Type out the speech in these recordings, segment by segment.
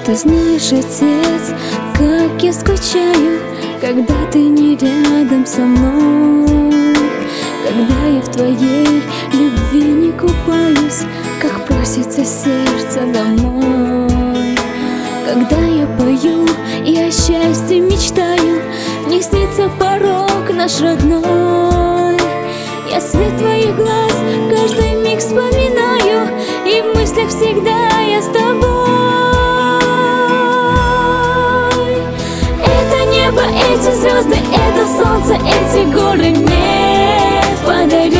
Ты знаешь, отец, как я скучаю, когда ты не рядом со мной, когда я в твоей любви не купаюсь, как просится сердце домой. Когда я пою и о счастье мечтаю, мне снится порог наш родной. Я свет твоих глаз каждый миг вспоминаю, и в мыслях всегда я с тобой. Это небо, эти звезды, это солнце, эти горы мне подарил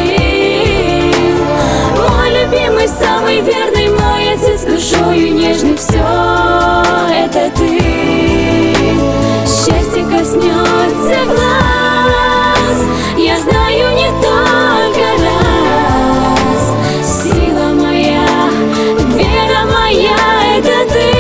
мой любимый, самый верный, мой отец, душою нежный. Все это ты. Счастье коснется глаз, я знаю не только раз. Сила моя, вера моя, это ты.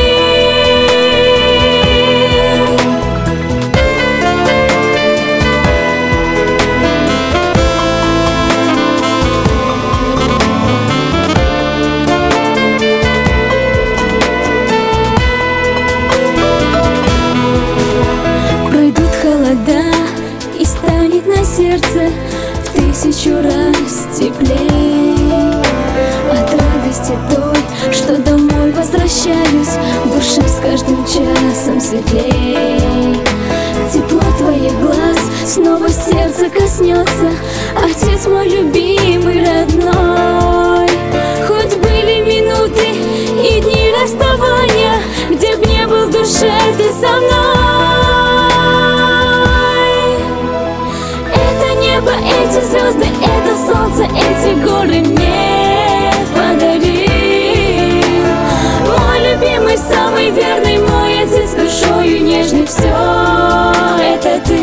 И станет на сердце в 1000 раз теплей от радости той, что домой возвращаюсь, в душе с каждым часом светлей. Тепло твоих глаз снова сердце коснется, отец мой любимый, родной. Хоть были минуты и дни расставания, где б не был в душе ты со мной. Эти звезды, это солнце, эти горы мне подарил мой любимый, самый верный, мой отец, душою нежный. Все это ты.